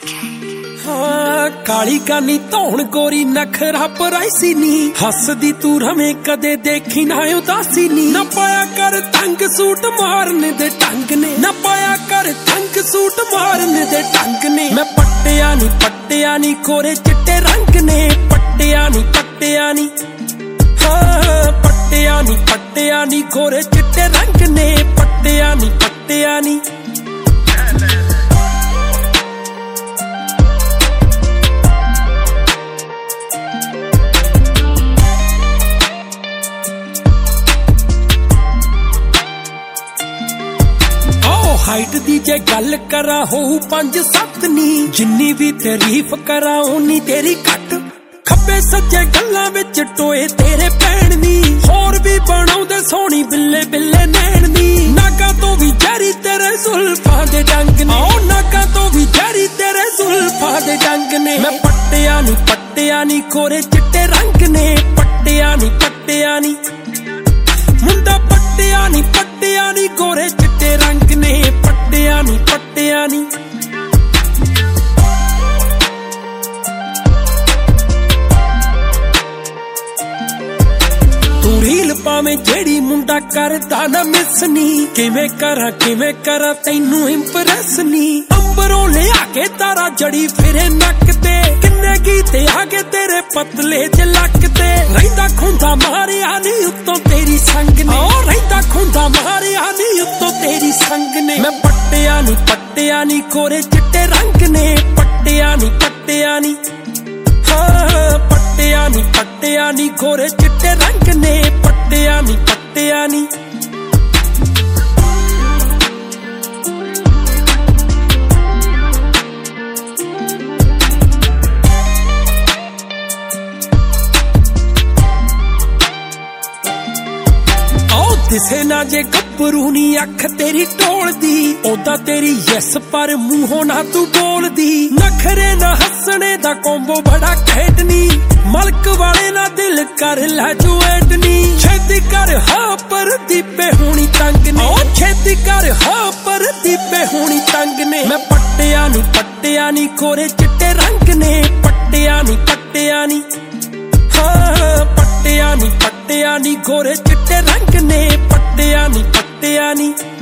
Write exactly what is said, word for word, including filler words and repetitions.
हाँ काली कानी धौन गोरी नखरा पराइसी नी हसदी तू रवे कदे देखी ना उदासी नी ना पाया कर तंग सूट मारने दे ढंग ने ना पाया कर तंग सूट मारने दे ढंग ने मैं पट्टिया नी पट्टिया नी कोरे चिट्टे रंग ने पट्टिया नी पट्टिया नी हाँ पट्टिया नी पट्टिया नी कोरे चिट्टे रंग ने पट्टिया नी पट्टिया नी हाइट दी जे गल करा हो पंज सत्त नी जिन्नी भी तारीफ करा उन्नी तेरी घट खब्बे सज्जे गल्लां विच टोए तेरे भैन नी होर भी बनाउंदे सोहनी बिल्ले बिल्ले नैन नी नागा तो भी जहरी तेरे जुल्फां दे डंग ने ओ नागा तो भी जहरी तेरे जुल्फां दे डंग ने मैं पट्टिया नी पट्टिया नी कोरे चिट्टे रंग ने पट्टिया नी पट्टिया नी मुंडा पट्टिया नी पट्टिया नी कोरे चिट्टे रंग ने पट्टिया नी पट्टिया नी तू रील पावे जेड़ी मुंडा करदा ना मिस नी किवें करा किवें करा तैनू इंप्रेस नी अंबरों ले आके तारा जड़ी फिरे नक ते किन्ने गीते आगे तेरे पतले च लक ते रहिंदा खुंदा मारिया नी उत्तों तेरी संग ने ओ रहिंदा खुंदा मारिया नी उत्तों तेरी संग ने मैं पट्टिया नी पट्टिया नी कोरे चिट्टे रंग ने पट्टिया नी पट्टिया नी हाँ पट्टिया नी पट्टिया नी कोरे चिट्टे रंग ने पट्टिया नी पट्टिया नी दिसे ना जे गब्बरू नी अख तेरी टोल दी ओदा तेरी यस पर मूहों ना तू बोल दी नखरे ना हसने दा कोंबो बड़ा खेडनी मलक वाले ना दिल कर लै जुएटनी छेती कर हाँ पर दीपे होनी तंग ने ओ छेती कर हाँ पर दीपे होनी तंग ने मैं पट्टिया नी पट्टिया नी कोरे चिट्टे रंग ने पट्टिया नी पट्टिया नी हाँ पट्टिया नी पट्टिया नी गोरे चिट्टे रंग ने पट्टिया नी पट्टिया नी